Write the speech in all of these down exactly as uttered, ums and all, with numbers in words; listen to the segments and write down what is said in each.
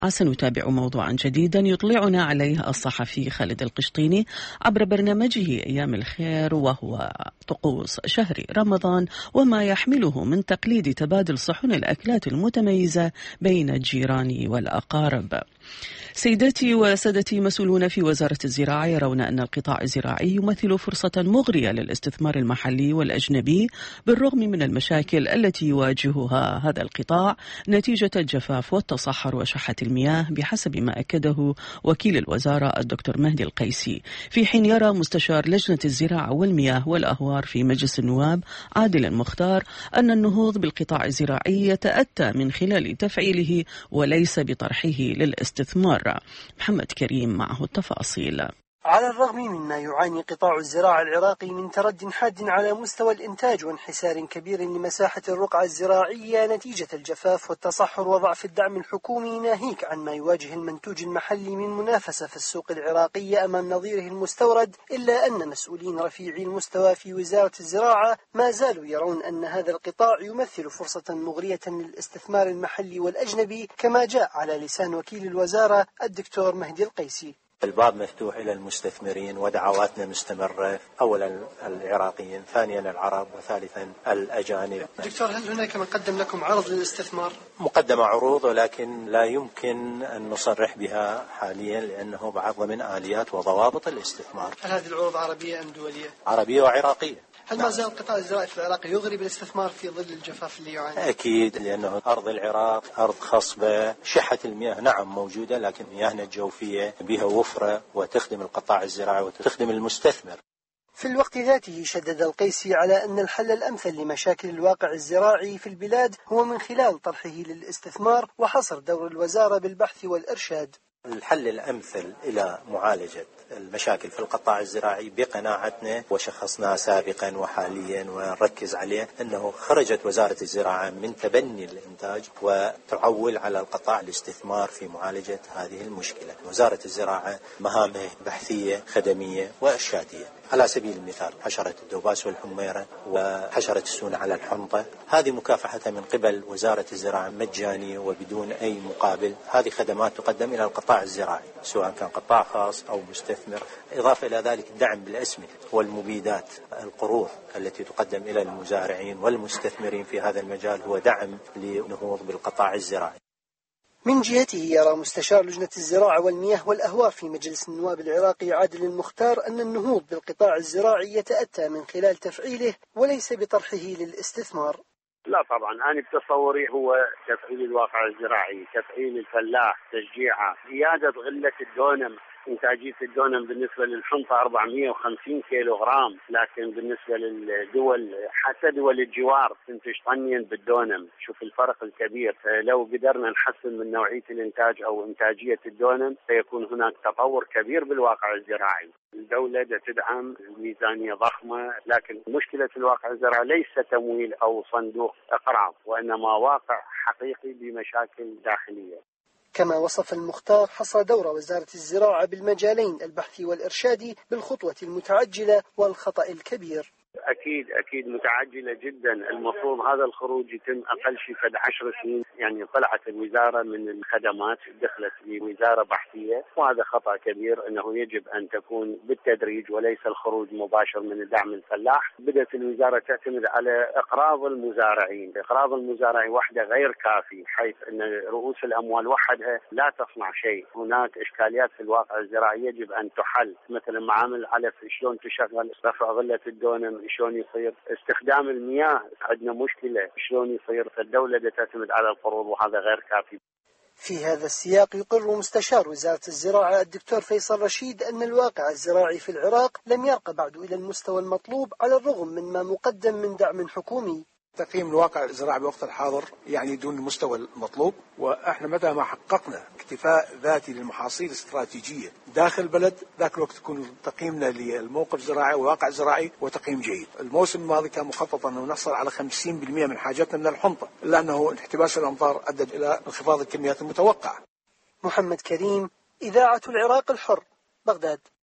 سنتابع موضوعا جديدا يطلعنا عليه الصحفي خالد القشطيني عبر برنامجه أيام الخير، وهو طقوس شهر رمضان وما يحمله من تقليد تبادل صحن الأكلات المتميزة بين الجيران والأقارب. سيداتي وسادتي، مسؤولون في وزارة الزراعة يرون أن القطاع الزراعي يمثل فرصة مغرية للاستثمار المحلي والأجنبي بالرغم من المشاكل التي يواجهها هذا القطاع نتيجة الجفاف والتصحر وشحة المياه، بحسب ما أكده وكيل الوزارة الدكتور مهدي القيسي، في حين يرى مستشار لجنة الزراعة والمياه والأهوار في مجلس النواب عادل المختار أن النهوض بالقطاع الزراعي يتأتى من خلال تفعيله وليس بطرحه للاستثمار. محمد كريم معه التفاصيل. على الرغم مما يعاني قطاع الزراعة العراقي من ترد حاد على مستوى الإنتاج وانحسار كبير لمساحة الرقعة الزراعية نتيجة الجفاف والتصحر وضعف الدعم الحكومي، ناهيك عن ما يواجه المنتوج المحلي من منافسة في السوق العراقية أمام نظيره المستورد، إلا أن مسؤولين رفيعي المستوى في وزارة الزراعة ما زالوا يرون أن هذا القطاع يمثل فرصة مغرية للاستثمار المحلي والأجنبي، كما جاء على لسان وكيل الوزارة الدكتور مهدي القيسي. الباب مفتوح إلى المستثمرين ودعواتنا مستمرة، أولا العراقيين، ثانيا العرب، وثالثا الأجانب. دكتور، هل هناك من قدم لكم عرض للاستثمار؟ مقدمة عروض، ولكن لا يمكن أن نصرح بها حاليا لأنه بعض من آليات وضوابط الاستثمار. هل هذه العروض عربية أم دولية؟ عربية وعراقية. هل ما زال القطاع الزراعي في العراق يغري بالاستثمار في ظل الجفاف اللي يعاني؟ أكيد، لأنه أرض العراق أرض خصبة، شحة المياه نعم موجودة، لكن مياهنا الجوفية بها وفرة وتخدم القطاع الزراعي وتخدم المستثمر. في الوقت ذاته شدد القيسي على أن الحل الأمثل لمشاكل الواقع الزراعي في البلاد هو من خلال طرحه للاستثمار وحصر دور الوزارة بالبحث والإرشاد. الحل الأمثل إلى معالجة المشاكل في القطاع الزراعي بقناعتنا وشخصناه سابقا وحاليا ونركز عليه أنه خرجت وزارة الزراعة من تبني الإنتاج وتعول على القطاع الاستثمار في معالجة هذه المشكلة. وزارة الزراعة مهامها بحثية خدمية وإرشادية. على سبيل المثال حشرة الدوباس والحميرة وحشرة السون على الحنطة، هذه مكافحتها من قبل وزارة الزراعة مجانية وبدون أي مقابل. هذه خدمات تقدم إلى القطاع الزراعي سواء كان قطاع خاص أو مستثمر. إضافة إلى ذلك الدعم بالأسمدة والمبيدات، القروض التي تقدم إلى المزارعين والمستثمرين في هذا المجال هو دعم لنهوض بالقطاع الزراعي. من جهته يرى مستشار لجنة الزراعة والمياه والأهوار في مجلس النواب العراقي عادل المختار أن النهوض بالقطاع الزراعي يتأتى من خلال تفعيله وليس بطرحه للاستثمار. لا طبعا، أنا بتصوري هو تفعيل الواقع الزراعي، تفعيل الفلاح، تشجيعه، زيادة غلة الدونم. إنتاجية الدونم بالنسبة للحنطة أربعمئة وخمسين كيلو غرام، لكن بالنسبة للدول حتى دول الجوار تنتج طنين بالدونم. شوف الفرق الكبير. لو قدرنا نحسن من نوعية الإنتاج أو إنتاجية الدونم سيكون هناك تطور كبير بالواقع الزراعي. الدولة تدعم ميزانية ضخمة، لكن مشكلة الواقع الزراعي ليس تمويل أو صندوق إقراض، وإنما واقع حقيقي بمشاكل داخلية. كما وصف المختار حصر دور وزارة الزراعة بالمجالين البحثي والإرشادي بالخطوة المتعجلة والخطأ الكبير. أكيد أكيد متعجلة جدا. المفروض هذا الخروج يتم أقل شيء فد عشر سنين. يعني طلعت الوزارة من الخدمات دخلت لوزارة بحثية، وهذا خطأ كبير. أنه يجب أن تكون بالتدريج وليس الخروج مباشر من دعم الفلاح. بدأت الوزارة تعتمد على إقراض المزارعين. إقراض المزارعين وحده غير كافي، حيث أن رؤوس الأموال وحدها لا تصنع شيء. هناك إشكاليات في الواقع الزراعي يجب أن تحل، مثلا معامل العلف شلون تشغل، رفع غلة الدونم شلون يصير، استخدام المياه عندنا مشكلة شلون يصير. فالدولة تعتمد على القروض وهذا غير كافي. في هذا السياق يقر مستشار وزارة الزراعة الدكتور فيصل رشيد أن الواقع الزراعي في العراق لم يرقى بعد إلى المستوى المطلوب على الرغم من ما مقدم من دعم حكومي. تقييم الواقع الزراعي بوقت الحاضر يعني دون المستوى المطلوب، واحنا متى ما حققنا اكتفاء ذاتي للمحاصيل الاستراتيجيه داخل البلد ذاك الوقت تكون تقييمنا للموقف الزراعي والواقع الزراعي وتقييم جيد. الموسم الماضي كان مخطط انه نحصل على خمسين بالمئة من حاجتنا من الحنطه، الا انه احتباس الامطار ادى الى انخفاض الكميات المتوقعه. محمد كريم، إذاعة العراق الحر، بغداد.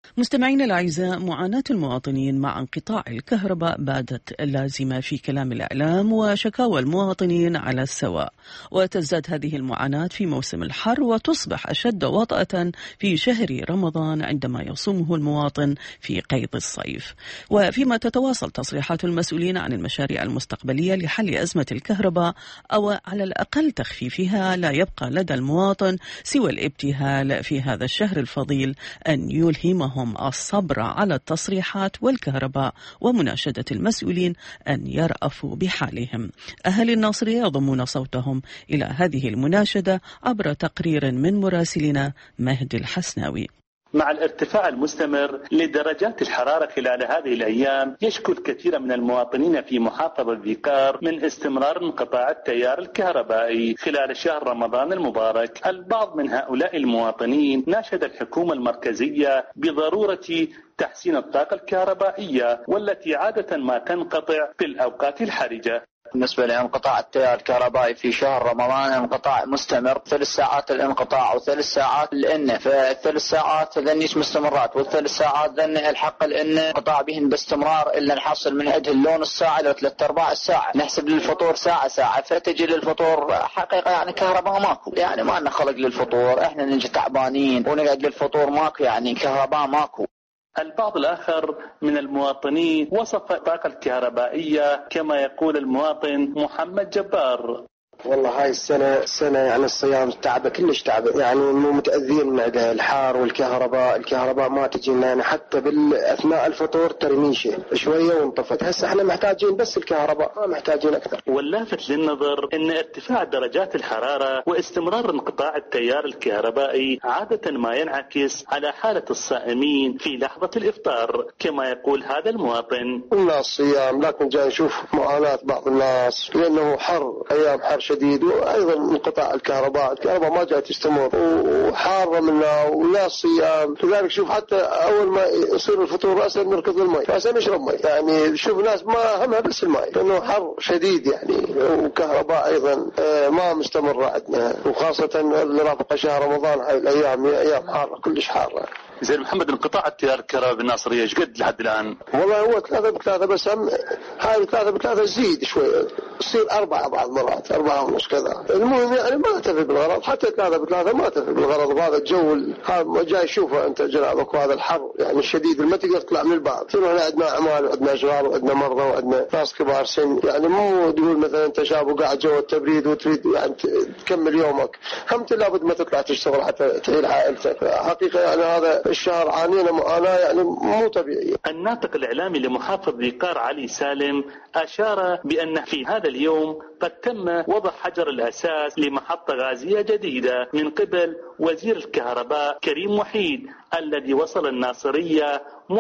مستمعينا الأعزاء، معاناة المواطنين مع انقطاع الكهرباء باتت لازمة في كلام الإعلام وشكاوى المواطنين على السواء، وتزداد هذه المعاناة في موسم الحر وتصبح أشد وطأة في شهر رمضان عندما يصومه المواطن في قيد الصيف. وفيما تتواصل تصريحات المسؤولين عن المشاريع المستقبلية لحل أزمة الكهرباء أو على الأقل تخفيفها، لا يبقى لدى المواطن سوى الابتهال في هذا الشهر الفضيل أن يلهمهم الصبر على التصريحات والكهرباء ومناشدة المسؤولين أن يرأفوا بحالهم. أهل الناصرية يضمون صوتهم إلى هذه المناشدة عبر تقرير من مراسلنا مهدي الحسناوي. مع الارتفاع المستمر لدرجات الحرارة خلال هذه الأيام، يشكو الكثير من المواطنين في محافظة ذيقار من استمرار انقطاع التيار الكهربائي خلال شهر رمضان المبارك. البعض من هؤلاء المواطنين ناشد الحكومة المركزية بضرورة تحسين الطاقة الكهربائية والتي عادة ما تنقطع في الأوقات الحرجة. بالنسبة لانقطاع التيار الكهربائي في شهر رمضان، انقطاع مستمر، ثلاث ساعات الانقطاع وثلاث ساعات الإنة، فالثلاث ساعات ذنيش مستمرات والثلاث ساعات ذن الحق الإنة انقطاع بهن باستمرار إلا نحصل من عده اللون الساعة إلى ثلاث أرباع الساعة، نحسب للفطور ساعة ساعة، فتجي للفطور حقيقة يعني كهرباء ماكو، يعني ما لنا خلق للفطور، احنا نجي تعبانين ونقعد للفطور ماكو، يعني كهرباء ماكو. البعض الآخر من المواطنين وصف الطاقة الكهربائية كما يقول المواطن محمد جبار: والله هاي السنة سنة يعني الصيام تعبة كلش تعبة، يعني مو متأذين من عندها الحار والكهرباء، الكهرباء ما تجي لنا حتى بالأثناء الفطور ترميشة شوية وانطفت، هسه احنا محتاجين بس الكهرباء ما محتاجين أكثر. واللافت للنظر أن ارتفاع درجات الحرارة واستمرار انقطاع التيار الكهربائي عادة ما ينعكس على حالة الصائمين في لحظة الإفطار كما يقول هذا المواطن. قلنا الصيام لكن جاي نشوف معاناة بعض الناس لأنه حر، أيام حر شديد، وايضا انقطاع الكهرباء، الكهرباء ما جاي تستمر وحاره منا ولا صيام، لذلك شوف حتى اول ما يصير الفطور راسا نركض الماء، راسا نشرب ماء، يعني شوف ناس ما همها بس الماء لانه حر شديد يعني، وكهرباء ايضا ما مستمره عندنا، وخاصه اللي رافقه شهر رمضان هاي الايام ايام حاره كلش حاره. زين محمد، انقطاع التيار الكهربائي بالناصرية ايش قد لحد الان؟ والله هو ثلاثة بثلاثة، بس هم هاي ثلاثة بثلاثة تزيد شوي، تصير أربعة بعض مرات، أربعة ونص كذا. المهم يعني ما تفي بالغرض، حتى ثلاثة بثلاثة ما تفي بالغرض، وهذا الجو هذا جاي شوفه أنت جنابك، وهذا الحر يعني الشديد ما تقدر تطلع من الباب. تروح عندنا أعمال وعندنا أشغال وعندنا مرضى وعندنا ناس كبار سن، يعني مو تقول مثلا أنت شاب وقاعد جو التبريد وتريد يعني تكمل يومك، هم لابد ما تطلع تشتغل حتى تعيل عائلتك. حقيقة يعني هذا الشهر عانينا معاناة يعني مو طبيعية. الناطق الإعلامي لمحافظ ذيقار علي سالم أشار بأن في هذا اليوم قد تم وضع حجر الأساس لمحطة غازية جديدة من قبل وزير الكهرباء كريم وحيد الذي وصل الناصرية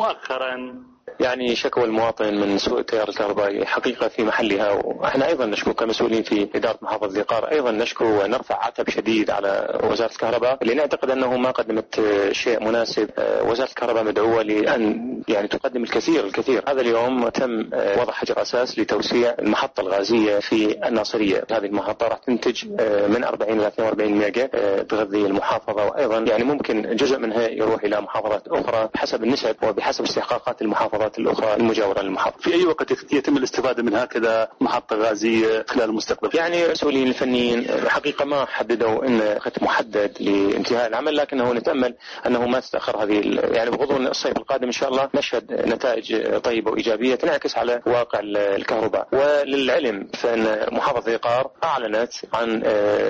مؤخرا. يعني شكوى المواطن من سوء التيار الكهربائي حقيقة في محلها، وإحنا أيضا نشكو كمسؤولين في إدارة محافظة ذيقار، أيضا نشكو ونرفع عتب شديد على وزارة الكهرباء اللي نعتقد أنه ما قدمت شيء مناسب. وزارة الكهرباء مدعوة لأن يعني تقدم الكثير الكثير. هذا اليوم تم وضع حجر أساس لتوسيع المحطة الغازية في الناصرية. هذه المحطة راح تنتج من أربعين إلى اثنين وأربعين ميجا تغذي المحافظة، وأيضا يعني ممكن جزء منها يروح إلى محافظات أخرى بحسب النسب وبحسب استحقاقات المحافظات الأخرى المجاورة للمحطة. في أي وقت يتم الاستفادة من هكذا محطة غازية خلال المستقبل؟ يعني المسؤولين الفنيين حقيقة ما حددوا إن وقت محدد لانتهاء العمل، لكنه نتأمل أنه ما تتأخر هذه، يعني بغضون الصيف القادم إن شاء الله نشهد نتائج طيبة وإيجابية تنعكس على واقع الكهرباء. وللعلم فإن محافظة ذيقار أعلنت عن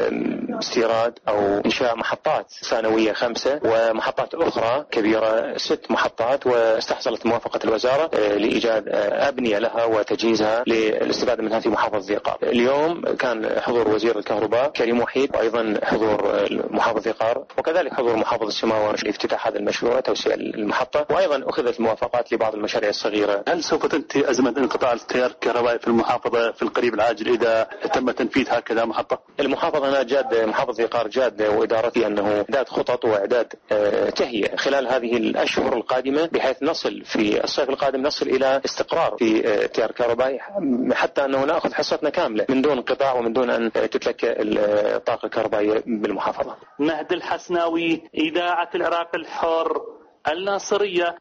استيراد أو إنشاء محطات ثانوية خمسة ومحطات أخرى كبيرة ست محطات، واستحصلت موافقة الوزارة لإيجاد أبنية لها وتجهيزها للاستفادة منها في محافظة ذيقار. اليوم كان حضور وزير الكهرباء كريم وحيد، وأيضا حضور محافظة ذيقار، وكذلك حضور محافظة الشماوة لافتتاح هذا المشروع توسيع المحطة، وأيضا أخذت الموافقات لبعض المشاريع الصغيرة. هل سوف تنتهي أزمة انقطاع التيار الكهربائي في المحافظة في القريب العاجل إذا تم تنفيذ هكذا محطة؟ المحافظة أنا جاد محافظة ذيقار جاد وإدارتي أنه إعداد خطط وإعداد تهيئة خلال هذه الأشهر القادمة بحيث نصل في الصيف القادم نصل إلى استقرار في التيار الكهربائي، حتى أنه نأخذ حصتنا كاملة من دون انقطاع ومن دون أن تتلكأ الطاقة الكهربائية بالمحافظة. مهدي الحسناوي، إذاعة العراق الحر، الناصرية.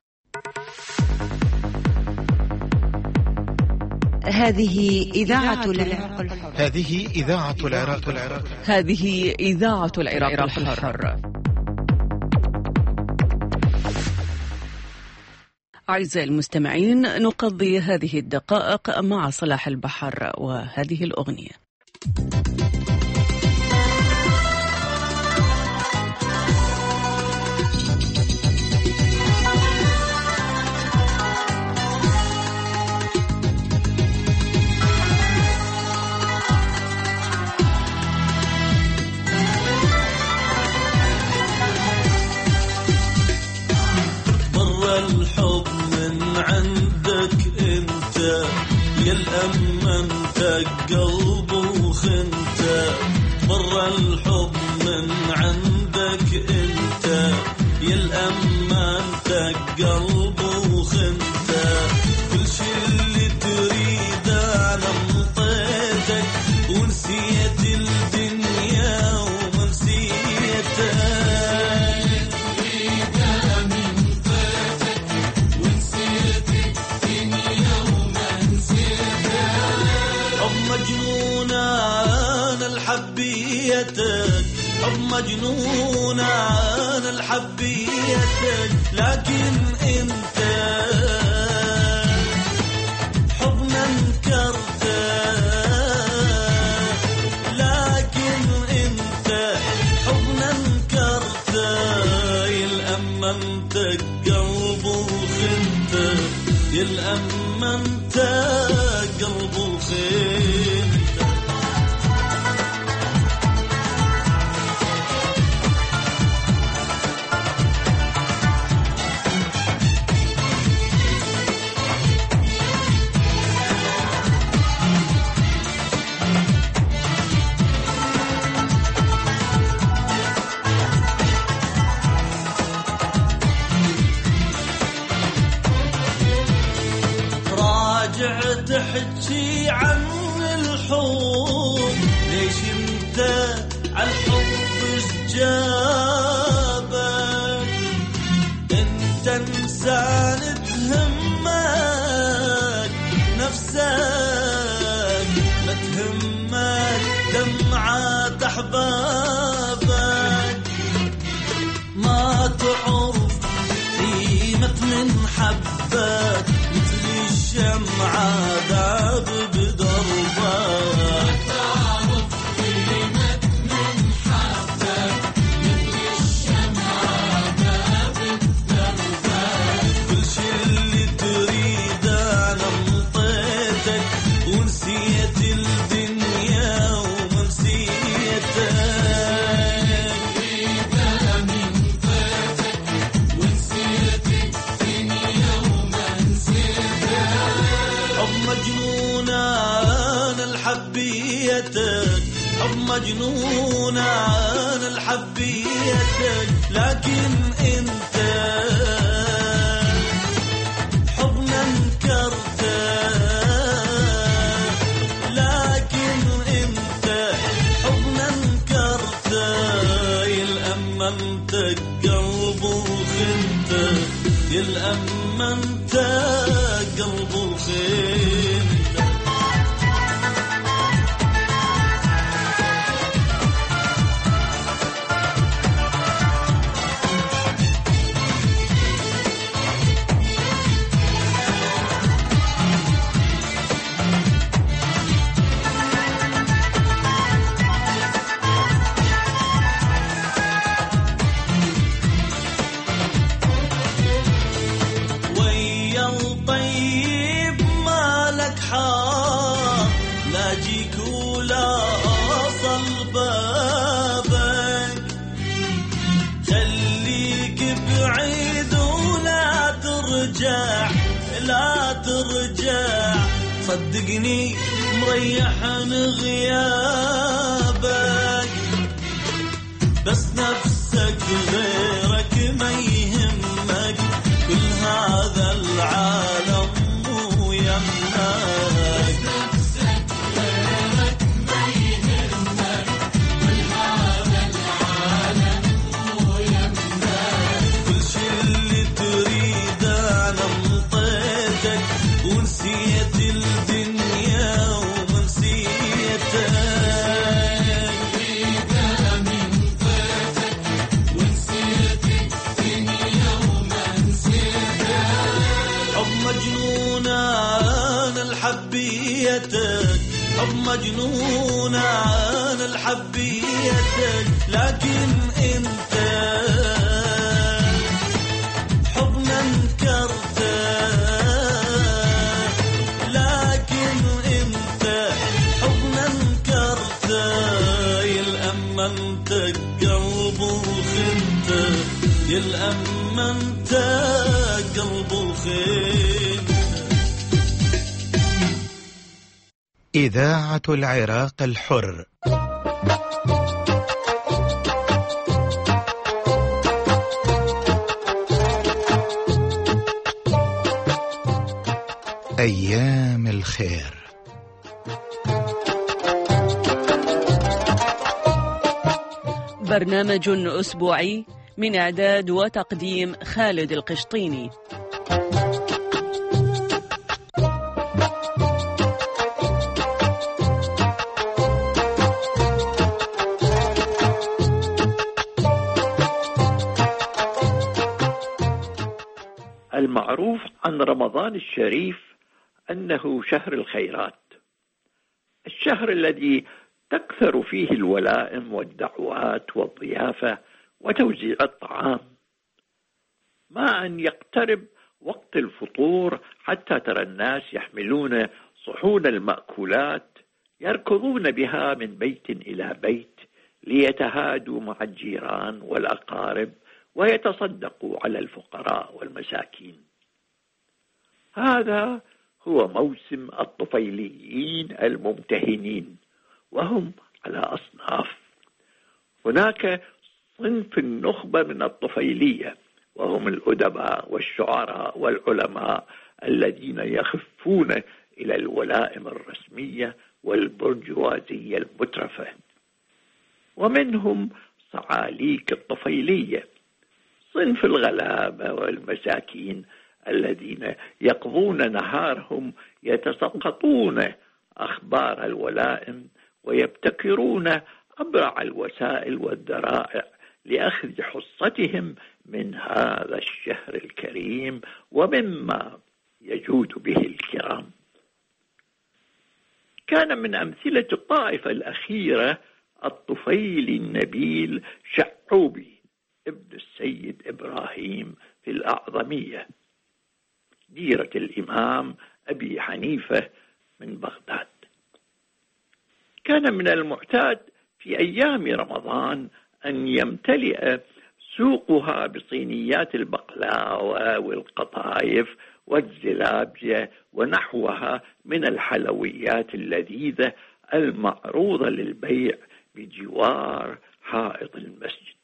هذه إذاعة العراق الحر. هذه إذاعة العراق الحر. هذه إذاعة العراق الحر. أعزائي المستمعين، نقضي هذه الدقائق مع صلاح البحر وهذه الأغنية. الحب من عندك انت يا الأمنت قلب وخنت، برا الحب من عندك انت يا الأمنت قلب وخنت، كل شي اللي تريد انا انطيتك ونسيت الدنيا وما نسيتك. حب مجنون عن الحبيتك، لكن انت حبنا انكرته، لكن انت حبنا انكرته، يلأمنتك قلب وخنته، يلأمنتك قلب وخنته. تحكي عن الحب، ليش انت عالحب جابك؟ انت انسان تهمك نفسك، ما تهمك دمعة احبابك، ما تعرف قيمة من حبك، الشمعة ذاب بدربك، تعرف قيمة من حبك، مثل الشمعة ذاب بدربك، كل شي اللي تريد انا انطيتك ونسيت الدنيا وما نسيتك. حب مجنون عن الحبيتك، لكن انت حبنا انكرته، لكن انت حبنا انكرته، يلأمنتك قلب وخنته، يلأمنتك قلب وخنته. لا ترجع صدقني مريح غيابك، بس نفسك غيرك ما يهمك، كل هذا العالم مو يمك، نفسك غيرك ما يهمك، كل هذا العالم مو يمك، كل شي اللي حب مجنون عن الحبيتك، لكن انت حبنا انكرته، لكن انت حبنا انكرته، يلأمنتك قلب وخنته، يلأمنتك قلب وخنته. إذاعة العراق الحر. أيام الخير. برنامج أسبوعي من إعداد وتقديم خالد القشطيني. المعروف عن رمضان الشريف أنه شهر الخيرات، الشهر الذي تكثر فيه الولائم والدعوات والضيافة وتوزيع الطعام، ما أن يقترب وقت الفطور حتى ترى الناس يحملون صحون المأكولات يركضون بها من بيت إلى بيت ليتهادوا مع الجيران والأقارب ويتصدقوا على الفقراء والمساكين. هذا هو موسم الطفيليين الممتهنين، وهم على أصناف. هناك صنف النخبة من الطفيلية، وهم الأدباء والشعراء والعلماء الذين يخفون إلى الولائم الرسمية والبرجوازية المترفة. ومنهم صعاليك الطفيلية، صنف الغلابة والمساكين الذين يقضون نهارهم يتسقطون أخبار الولائم ويبتكرون أبرع الوسائل والذرائع لأخذ حصتهم من هذا الشهر الكريم ومما يجود به الكرام. كان من أمثلة الطائفة الأخيرة الطفيلي النبيل شعوبي ابن السيد إبراهيم في الأعظمية، ديرة الإمام أبي حنيفة من بغداد. كان من المعتاد في أيام رمضان أن يمتلئ سوقها بصينيات البقلاوة والقطايف والزلابية ونحوها من الحلويات اللذيذة المعروضة للبيع بجوار حائط المسجد.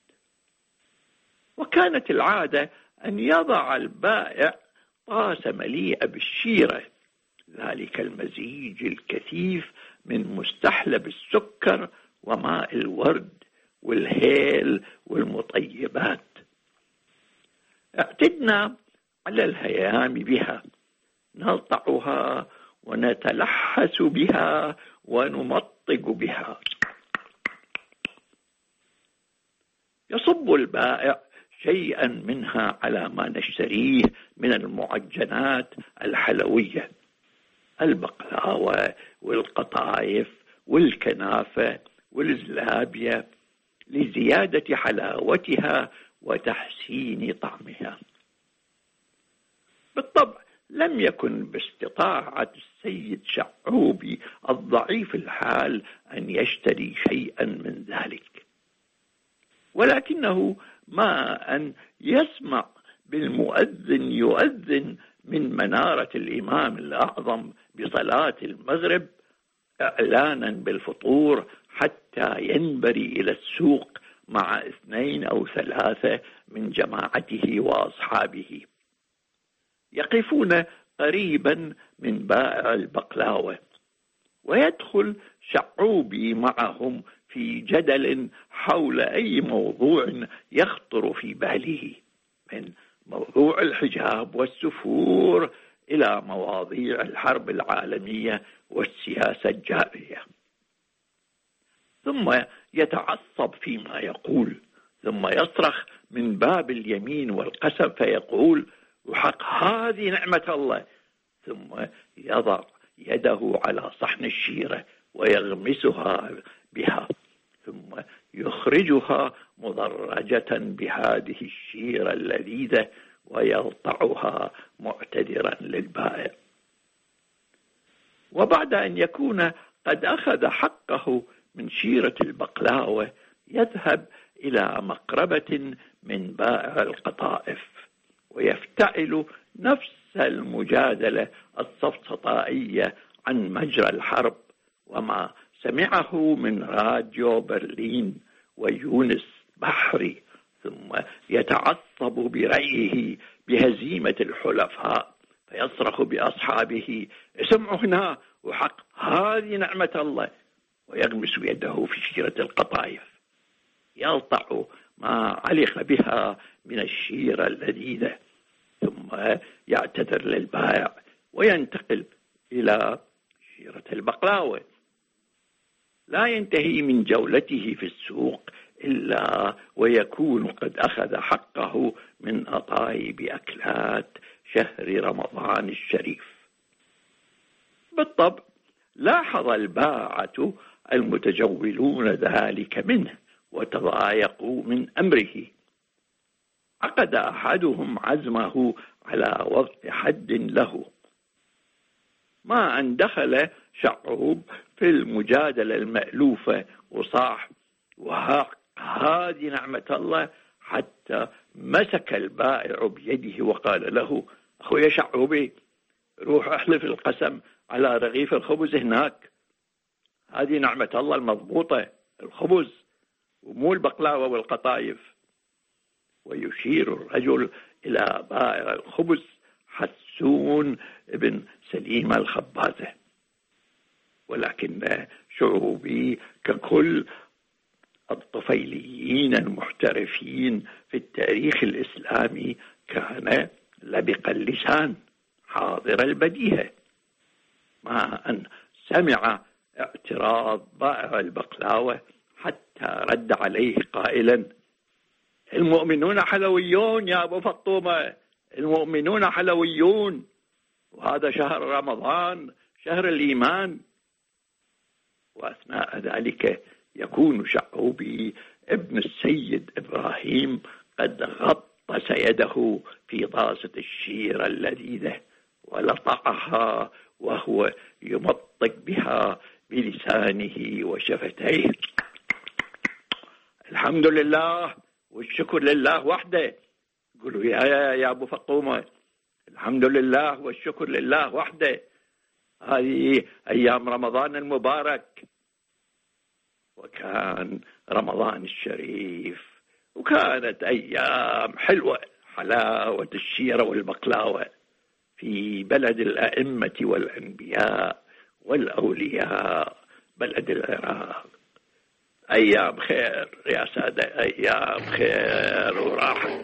وكانت العادة أن يضع البائع طاسة مليئة بالشيرة، ذلك المزيج الكثيف من مستحلب السكر وماء الورد والهيل والمطيبات. اعتدنا على الهيام بها، نلطعها ونتلحس بها ونمطق بها. يصب البائع شيئا منها على ما نشتريه من المعجنات الحلوية، البقلاوة والقطايف والكنافة والزلابية، لزيادة حلاوتها وتحسين طعمها. بالطبع لم يكن باستطاعة السيد شعوبي الضعيف الحال أن يشتري شيئا من ذلك، ولكنه ما أن يسمع بالمؤذن يؤذن من منارة الإمام الأعظم بصلاة المغرب إعلانا بالفطور حتى ينبري إلى السوق مع اثنين أو ثلاثة من جماعته وأصحابه، يقفون قريبا من بائع البقلاوة، ويدخل شعوبي معهم في جدل حول أي موضوع يخطر في باله، من موضوع الحجاب والسفور إلى مواضيع الحرب العالمية والسياسة الجارية. ثم يتعصب فيما يقول، ثم يصرخ من باب اليمين والقسم فيقول: وحق هذه نعمة الله، ثم يضع يده على صحن الشيرة ويغمسها بها، ثم يخرجها مضرجة بهذه الشيرة اللذيذة ويلطعها معتذرا للبائع. وبعد أن يكون قد أخذ حقه من شيرة البقلاوة يذهب إلى مقربة من بائع القطائف ويفتعل نفس المجادلة السفسطائية عن مجرى الحرب وما سمعه من راديو برلين ويونس بحري، ثم يتعصب برأيه بهزيمة الحلفاء فيصرخ بأصحابه: اسمعوا هنا وحق هذه نعمة الله، ويغمس يده في شيرة القطائف يلطع ما علق بها من الشيرة اللذيذة، ثم يعتذر للبائع وينتقل إلى شيرة البقلاوة. لا ينتهي من جولته في السوق إلا ويكون قد أخذ حقه من أطايب أكلات شهر رمضان الشريف. بالطبع لاحظ الباعة المتجولون ذلك منه وتضايقوا من أمره. عقد أحدهم عزمه على وضع حد له، ما أن دخل شعوب في المجادلة المألوفة وصاح: وهذه نعمة الله، حتى مسك البائع بيده وقال له: أخويا شعوبي، روح احلف القسم على رغيف الخبز هناك، هذه نعمة الله المضبوطة، الخبز ومو البقلاوة والقطايف. ويشير الرجل إلى بائع الخبز حسون بن سليم الخبازة. ولكن شعوبي ككل الطفيليين المحترفين في التاريخ الإسلامي كان لبق اللسان حاضر البديهة، مع أن سمع اعتراض بائع البقلاوة حتى رد عليه قائلا: المؤمنون حلويون يا أبو فطومة، المؤمنون حلويون، وهذا شهر رمضان شهر الإيمان. وأثناء ذلك يكون شعوبي ابن السيد إبراهيم قد غطس يده في طاسة الشيرة اللذيذة ولطعها وهو يمطق بها بلسانه وشفتيه. الحمد لله والشكر لله وحده. قولوا يا يا أبو فطومة: الحمد لله والشكر لله وحده، هذه أيام رمضان المبارك. وكان رمضان الشريف وكانت أيام حلوة، حلاوة الشيرة والبقلاوة في بلد الأئمة والأنبياء والأولياء، بلد العراق. أيام خير يا سادة، أيام خير وراحة.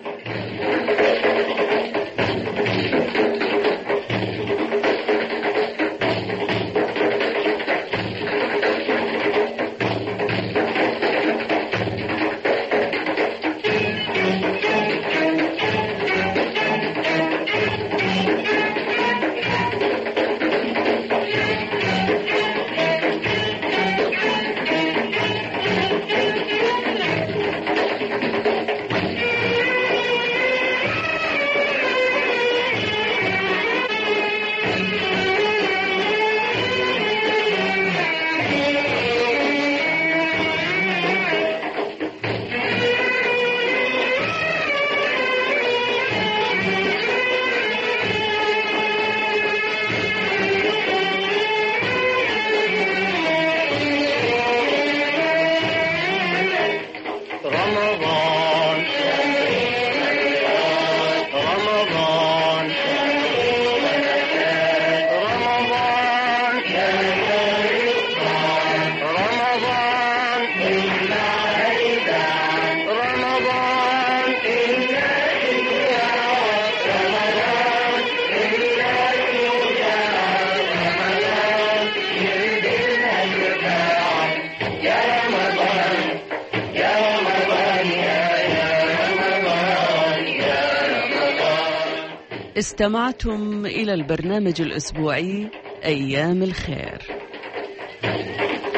استمعتم إلى البرنامج الأسبوعي أيام الخير.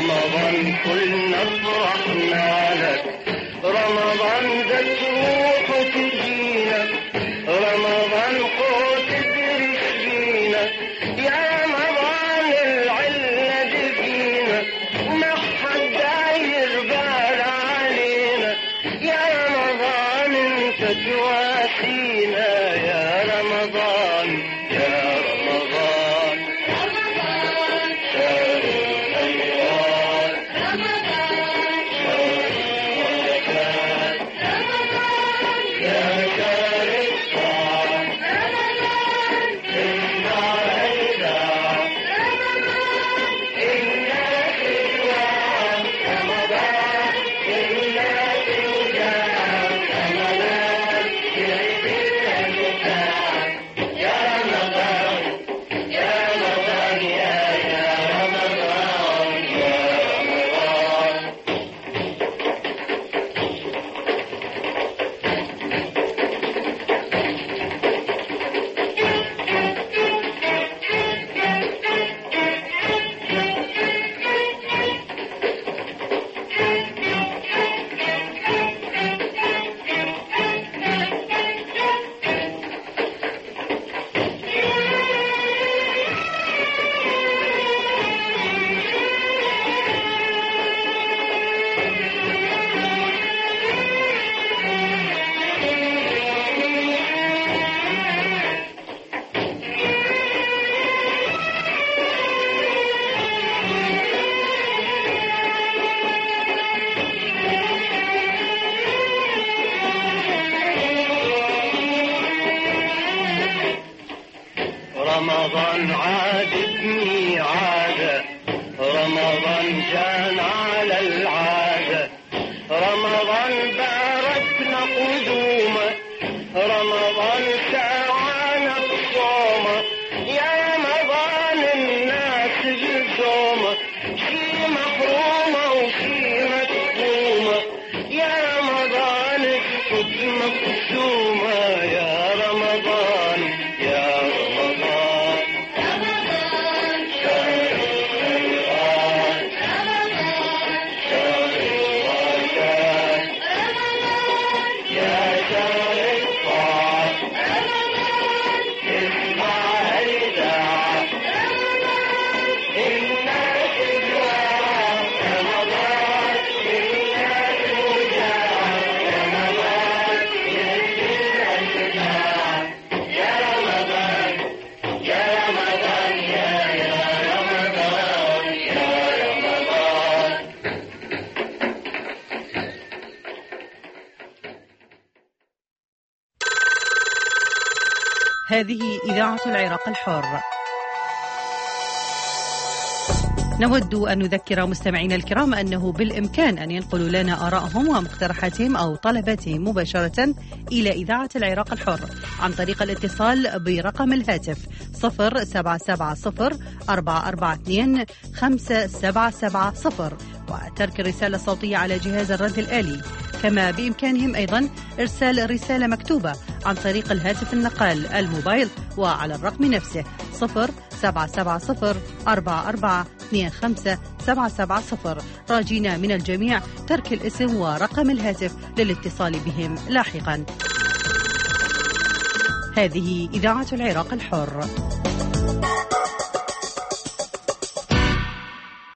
رمضان كلنا فرحنا لك، رمضان ده تروح وتجينا، رمضان قوت برسلينا، يا رمضان العلة دي فينا وما حد داير بال علينا، يا رمضان انت تواسينا، يا رمضان يا رمضان رمضان شهر الخيرات، رمضان شهر البركات، رمضان يا شهر الصوم، رمضان اسمع النداء، رمضان إنا سواه، رمضان إنا سواه، رمضان يعيد الأنفاس، يا رمضان يا رمضان يا يا رمضان يا رمضان. رمضان عادتني عادة، رمضان جان على العادة، رمضان باركنا قدومه، رمضان ساعانا بصومه، يا رمضان الناس بصومه، شي محرومة وشي مكتومة، يا رمضان اسكت مقسومة، يا رمضان يا رمضان رمضان شهر الخيرات، رمضان شهر البركات، رمضان يا شهر الطاعة، رمضان اسمع النداء، رمضان إنا سواه، رمضان إنا سواه، رمضان يعيد الأنفاس، يا رمضان يا رمضان يا يا رمضان يا رمضان. هذه إذاعة العراق الحر. نود أن نذكر مستمعينا الكرام أنه بالإمكان أن ينقلوا لنا آرائهم ومقترحاتهم أو طلباتهم مباشرة إلى إذاعة العراق الحر عن طريق الاتصال برقم الهاتف صفر سبعة سبعة صفر أربعة أربعة اثنين خمسة سبعة سبعة صفر وترك الرسالة الصوتية على جهاز الرد الآلي. كما بإمكانهم أيضا إرسال رسالة مكتوبة عن طريق الهاتف النقال الموبايل وعلى الرقم نفسه صفر سبعة سبعة صفر أربعة أربعة اثنين خمسة سبعة سبعة صفر، راجينا من الجميع ترك الاسم ورقم الهاتف للاتصال بهم لاحقا. هذه إذاعة العراق الحر.